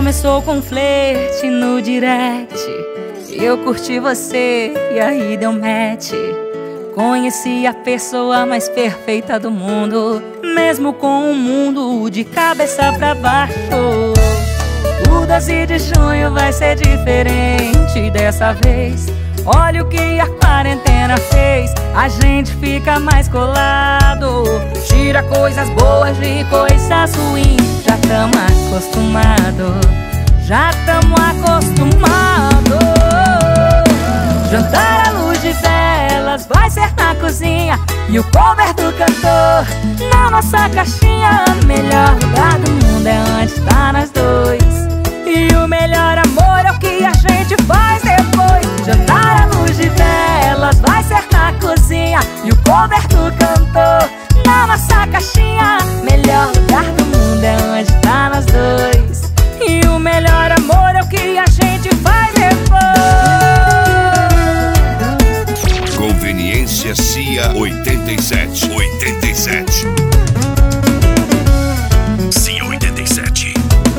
Começou com flerte no direct, eu curti você e aí deu match. Conheci a pessoa mais perfeita do mundo, mesmo com o mundo de cabeça pra baixo. O 12 de junho vai ser diferente dessa vez. Olha o que a quarentena fez, a gente fica mais colado. Tira coisas boas de coisas ruins. Já tamo acostumado, já tamo acostumado. Jantar à luz de velas vai ser na cozinha, e o cover do cantor na nossa caixinha. O melhor lugar do mundo é onde tá nós dois, e o melhor amor é o que a gente faz depois. Jantar à luz de velas vai ser na cozinha, e o cover do cantor na nossa caixinha. Melhor lugar do mundo é onde tá nós dois, e o melhor amor é o que a gente faz depois. Conveniência CIA 87. CIA 87.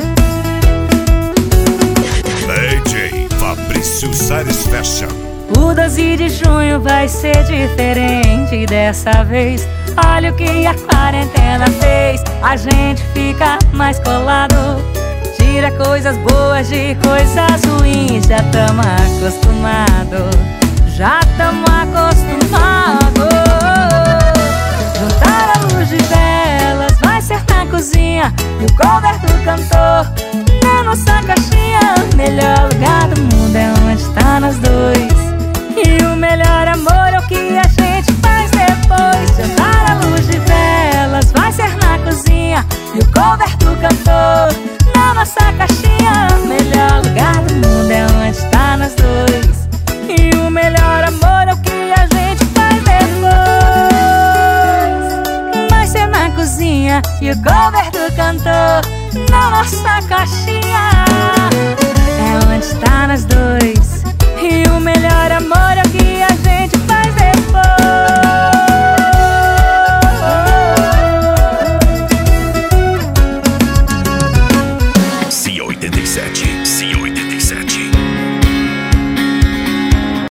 DJ Fabrício Satisfaction. O 12 de junho vai ser diferente dessa vez. Olha o que a quarentena fez, a gente fica mais colado. Tira coisas boas de coisas ruins. Já tamo acostumado, já tamo acostumado. Juntar a luz de velas vai ser na cozinha, e o cover do cantor na nossa caixinha. O melhor lugar do mundo é onde tá nós dois, e o melhor amor é o que a gente faz depois. Jantar à luz de velas vai ser na cozinha, e o cover do cantor na nossa caixinha. O melhor lugar do mundo é onde tá nós dois, e o melhor amor é o que a gente faz depois. Vai ser na cozinha, e o cover do cantor na nossa caixinha.